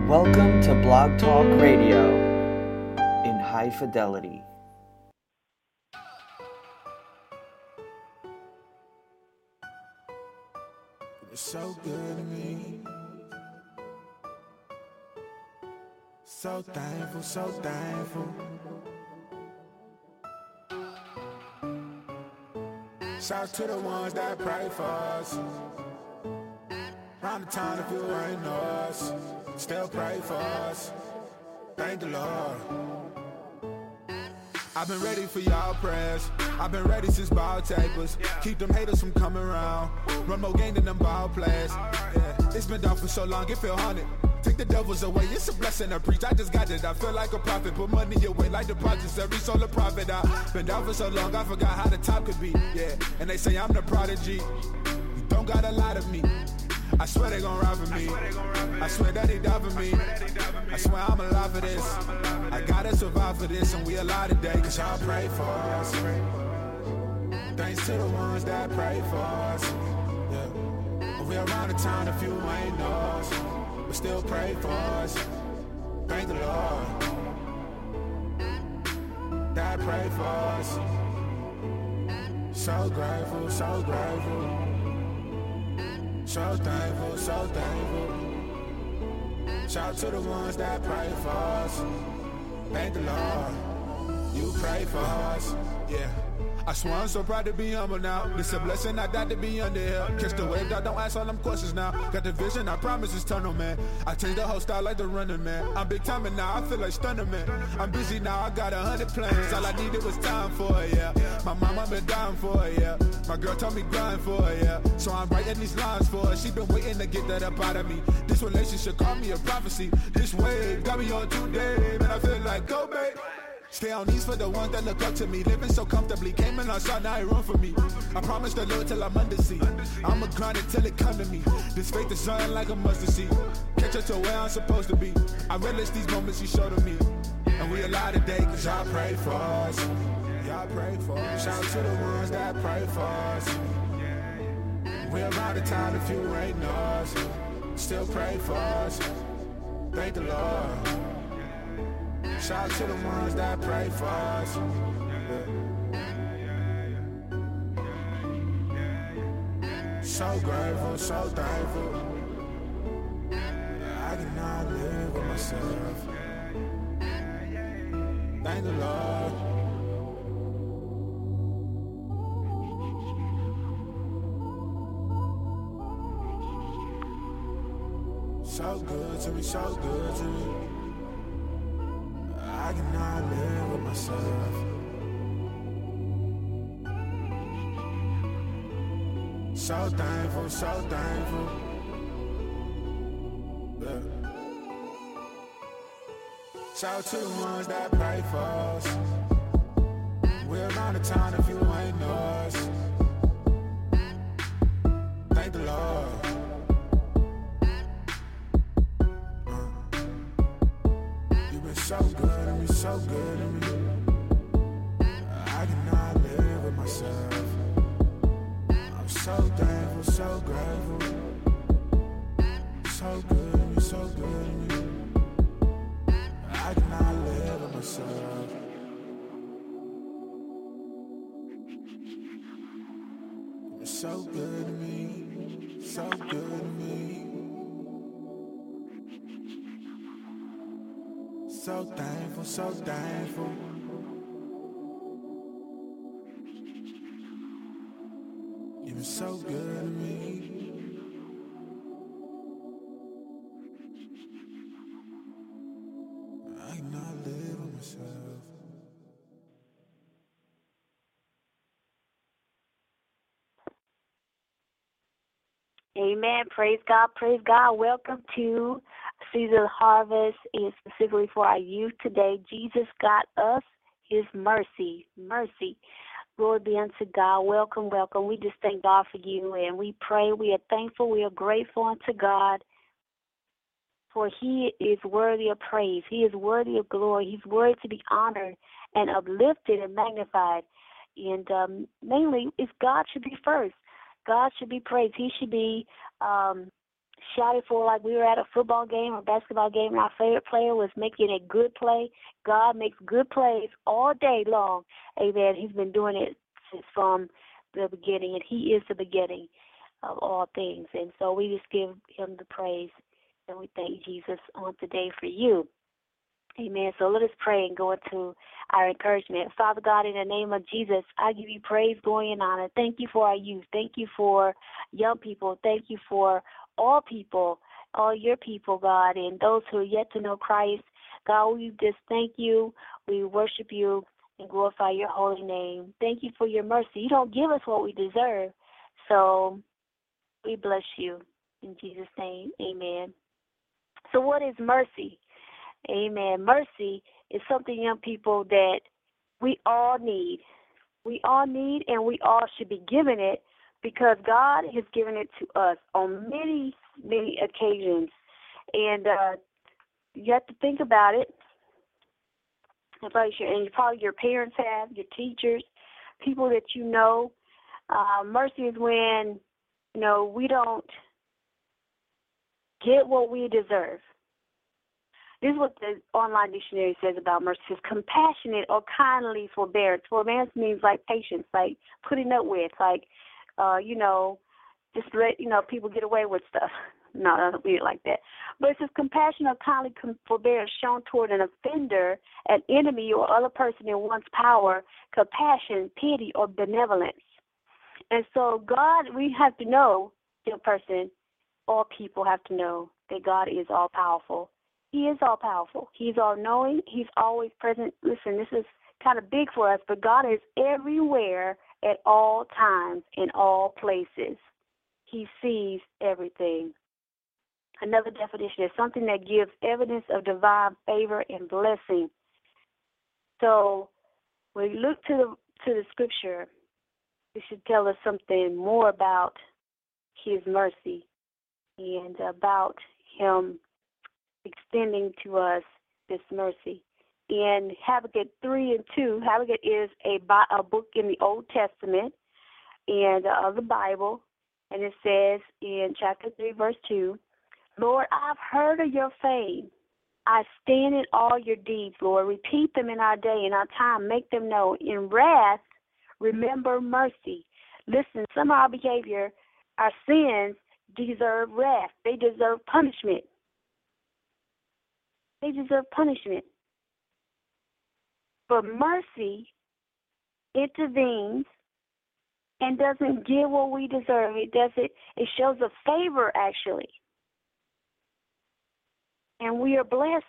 Welcome to Blog Talk Radio in high fidelity. It's so good to me. So thankful, so thankful. Shout to the ones that pray for us. Round the time if you ain't know us, still pray for us. Thank the Lord. I've been ready for y'all prayers. I've been ready since ball tapers. Keep them haters from coming around. Run more game than them ball players. Yeah. It's been done for so long, it feel haunted. Take the devils away, it's a blessing to preach. I just got it, I feel like a prophet. Put money away like deposits, every soul a profit. I've been down for so long, I forgot how the top could be. Yeah, and they say I'm the prodigy. You don't got a lot of me. I swear they gon' ride for me. I swear that he died for me. I swear I'm alive for this. I gotta survive for this, and we alive today, cause y'all pray for us. Thanks to the ones that pray for us. Yeah. We around the town if you ain't know us, but still pray for us. Thank the Lord that pray for us. So grateful, so grateful. So thankful, so thankful. Shout to the ones that pray for us. Thank the Lord, you pray for us. Yeah. I swear I'm so proud to be humble now. It's a blessing I got to be under here. Catch the wave, I don't ask all them questions now. Got the vision, I promise it's tunnel, man. I changed the whole style like the running man. I'm big timing now, I feel like stunner, man. I'm busy now, I got 100 plans. All I needed was time for it, yeah. My mama been dying for it, yeah. My girl told me grind for it, yeah. So I'm writing these lines for her. She been waiting to get that up out of me. This relationship called me a prophecy. This wave got me on today, man. I feel like go, babe. Stay on these for the ones that look up to me. Living so comfortably, came in on shot, now ain't room for me. I promise the Lord till I'm under sea. I'ma grind it till it come to me. This faith is something like a mustard seed. Catch up to where I'm supposed to be. I relish these moments you show to me. And we alive today cause y'all pray for us. Y'all pray for us. Shout to the ones that pray for us. We around the town if you ain't know us, still pray for us. Thank the Lord. Shout to the ones that pray for us. So grateful, so thankful. I cannot live with myself. Thank the Lord. So good to me, so good to me. I cannot live with myself. So thankful, so thankful. Yeah. Shout to the ones that pray for us. We're around the town if you ain't know us. Thank the Lord. You've been so good to me, so good to me. I cannot live with myself. I'm so thankful, so grateful. So good to me, so good to me. I cannot live with myself. You're so good to me, so good to me. So thankful, so thankful. You've been so good to me. I cannot live with myself. Amen. Praise God. Praise God. Welcome to Season of Harvest, and specifically for our youth today. Jesus got us his mercy. Mercy. Glory be unto God. Welcome, welcome. We just thank God for you, and we pray. We are thankful. We are grateful unto God, for he is worthy of praise. He is worthy of glory. He's worthy to be honored and uplifted and magnified. And mainly, if God should be first. God should be praised. He should be shouted for like we were at a football game or basketball game and our favorite player was making a good play. God makes good plays all day long. Amen. He's been doing it since from the beginning, and he is the beginning of all things. And so we just give him the praise, and we thank Jesus on today for you. Amen. So let us pray and go into our encouragement. Father God, in the name of Jesus, I give you praise, glory, and honor. Thank you for our youth. Thank you for young people. Thank you for all people, all your people, God, and those who are yet to know Christ. God, we just thank you. We worship you and glorify your holy name. Thank you for your mercy. You don't give us what we deserve. So we bless you. In Jesus' name, amen. So what is mercy? Amen. Mercy is something, young people, that we all need. We all need, and we all should be given it because God has given it to us on many, many occasions. And you have to think about it. And probably your parents have, your teachers, people that you know. Mercy is when, we don't get what we deserve. This is what the online dictionary says about mercy. It says compassionate or kindly forbearance. Forbearance means like patience, like putting up with, like, just let, people get away with stuff. No, I don't read it like that. But it says compassion or kindly forbearance shown toward an offender, an enemy, or other person in one's power, compassion, pity, or benevolence. And so God, we have to know, dear person, all people have to know that God is all-powerful. He is all-powerful. He's all-knowing. He's always present. Listen, this is kind of big for us, but God is everywhere at all times in all places. He sees everything. Another definition is something that gives evidence of divine favor and blessing. So when we look to the scripture, it should tell us something more about his mercy and about him extending to us this mercy. In Habakkuk 3:2, Habakkuk is a book in the Old Testament and of the Bible, and it says in chapter 3, verse 2, Lord, I've heard of your fame. I stand in all your deeds, Lord. Repeat them in our day, in our time. Make them known. In wrath, remember mercy. Listen, some of our behavior, our sins, deserve wrath. They deserve punishment. They deserve punishment. But mercy intervenes and doesn't give what we deserve. It shows a favor, actually. And we are blessed.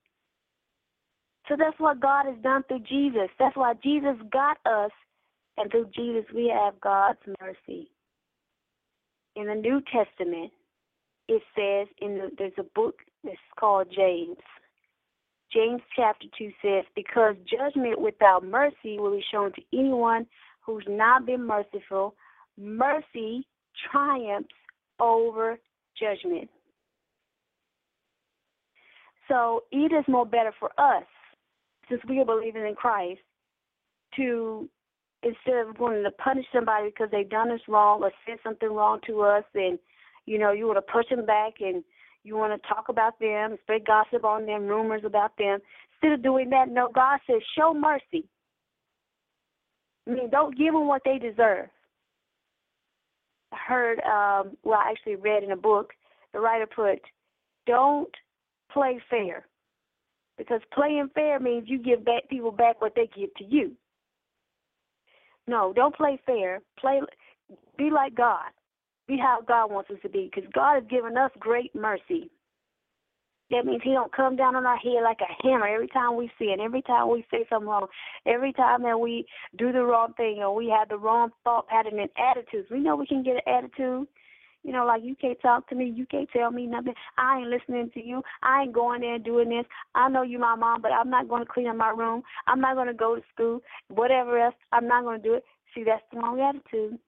So that's what God has done through Jesus. That's why Jesus got us, and through Jesus we have God's mercy. In the New Testament, it says, there's a book that's called James. James chapter 2 says, because judgment without mercy will be shown to anyone who's not been merciful, mercy triumphs over judgment. So it is more better for us, since we are believing in Christ, to, instead of wanting to punish somebody because they've done us wrong or said something wrong to us, and, you want to push them back and you want to talk about them, spread gossip on them, rumors about them. Instead of doing that, no, God says, show mercy. Don't give them what they deserve. I heard, I actually read in a book, the writer put, don't play fair. Because playing fair means you give people back what they give to you. No, don't play fair. Be like God. Be how God wants us to be, because God has given us great mercy. That means he don't come down on our head like a hammer every time we sin, every time we say something wrong, every time that we do the wrong thing or we have the wrong thought pattern and attitudes. We know we can get an attitude. Like you can't talk to me, you can't tell me nothing. I ain't listening to you. I ain't going there and doing this. I know you my mom, but I'm not going to clean up my room. I'm not going to go to school. Whatever else, I'm not going to do it. See, that's the wrong attitude.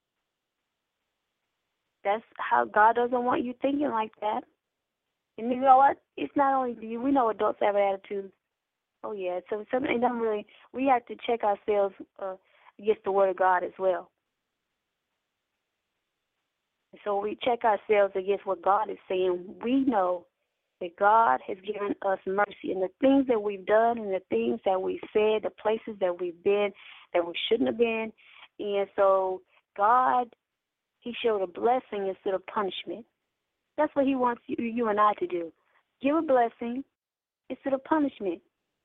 That's how God doesn't want you thinking like that. And you know what? It's not only you. We know adults have an attitude. Oh, yeah. So something doesn't really, we have to check ourselves against the Word of God as well. So we check ourselves against what God is saying. We know that God has given us mercy, and the things that we've done and the things that we've said, the places that we've been that we shouldn't have been. And so God, he showed a blessing instead of punishment. That's what he wants you and I to do. Give a blessing instead of punishment.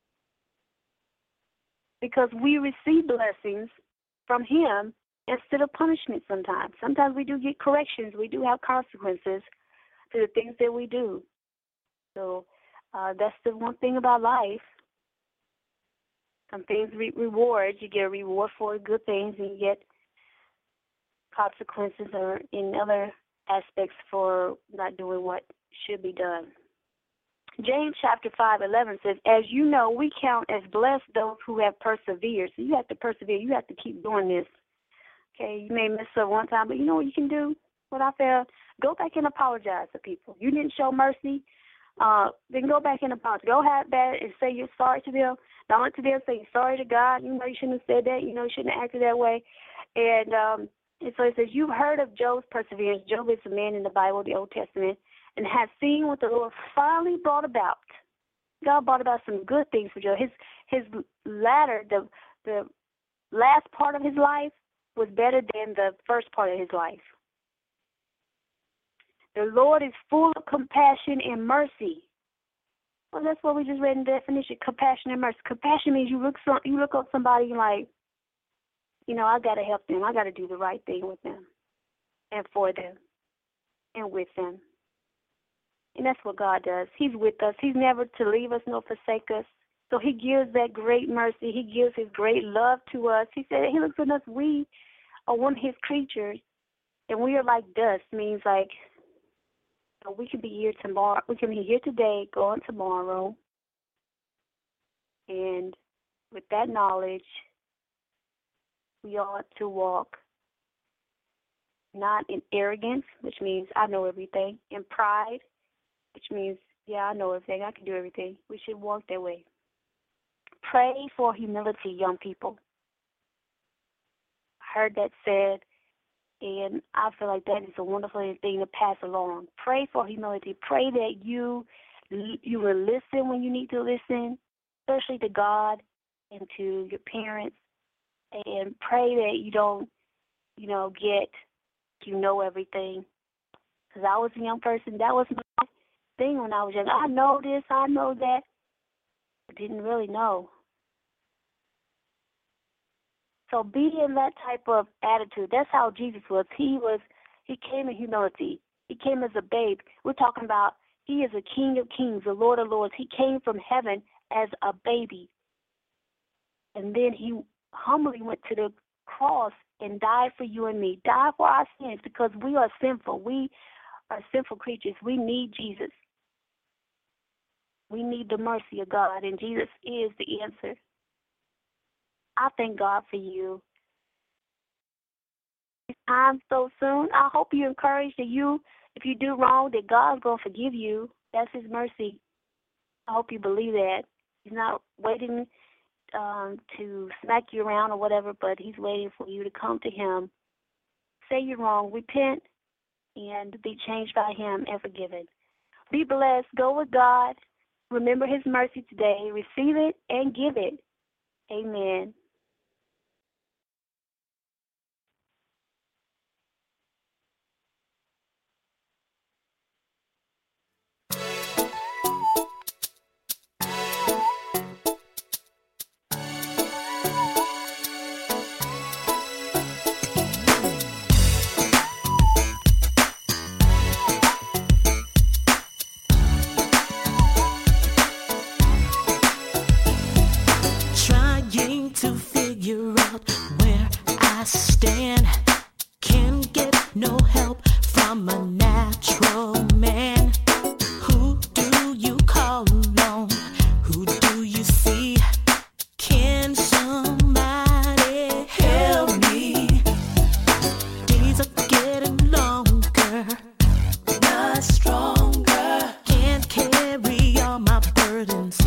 Because we receive blessings from him instead of punishment sometimes. Sometimes we do get corrections. We do have consequences to the things that we do. So that's the one thing about life. Some things rewards. You get a reward for good things, and you get consequences or in other aspects for not doing what should be done. James chapter 5:11 says, as you know, we count as blessed those who have persevered. So you have to persevere. You have to keep doing this. Okay, you may mess up one time, but you know what you can do? What I felt, go back and apologize to people. You didn't show mercy, then go back and apologize. Go have that and say you're sorry to them. Not only to them, say you're sorry to God. You know you shouldn't have said that. You know you shouldn't have acted that way. And so it says, you've heard of Job's perseverance. Job is a man in the Bible, the Old Testament, and has seen what the Lord finally brought about. God brought about some good things for Job. His latter, the last part of his life was better than the first part of his life. The Lord is full of compassion and mercy. Well, that's what we just read in the definition, compassion and mercy. Compassion means you look up somebody like, you know, I got to help them. I got to do the right thing with them and for them and with them. And that's what God does. He's with us. He's never to leave us nor forsake us. So he gives that great mercy. He gives his great love to us. He said he looks at us. We are one of his creatures, and we are like dust. Means like we can be here tomorrow. We can be here today, gone tomorrow. And with that knowledge, we ought to walk not in arrogance, which means I know everything, in pride, which means, yeah, I know everything, I can do everything. We should walk that way. Pray for humility, young people. I heard that said, and I feel like that is a wonderful thing to pass along. Pray for humility. Pray that you will listen when you need to listen, especially to God and to your parents. And pray that you don't, everything. Because I was a young person. That was my thing when I was young. I know this, I know that. I didn't really know. So be in that type of attitude. That's how Jesus was. He came in humility. He came as a babe. We're talking about he is a King of kings, the Lord of lords. He came from heaven as a baby. And then he humbly went to the cross and died for you and me. Died for our sins because we are sinful. We are sinful creatures. We need Jesus. We need the mercy of God, and Jesus is the answer. I thank God for you. I'm so soon. I hope you're encouraged that if you do wrong, that God's going to forgive you. That's his mercy. I hope you believe that. He's not waiting to smack you around or whatever, but he's waiting for you to come to him. Say you're wrong, repent, and be changed by him and forgiven. Be blessed. Go with God. Remember his mercy today. Receive it and give it. Amen. To figure out where I stand, can't get no help from a natural man. Who do you call on? Who do you see? Can somebody help me? Days are getting longer, not stronger. Can't carry all my burdens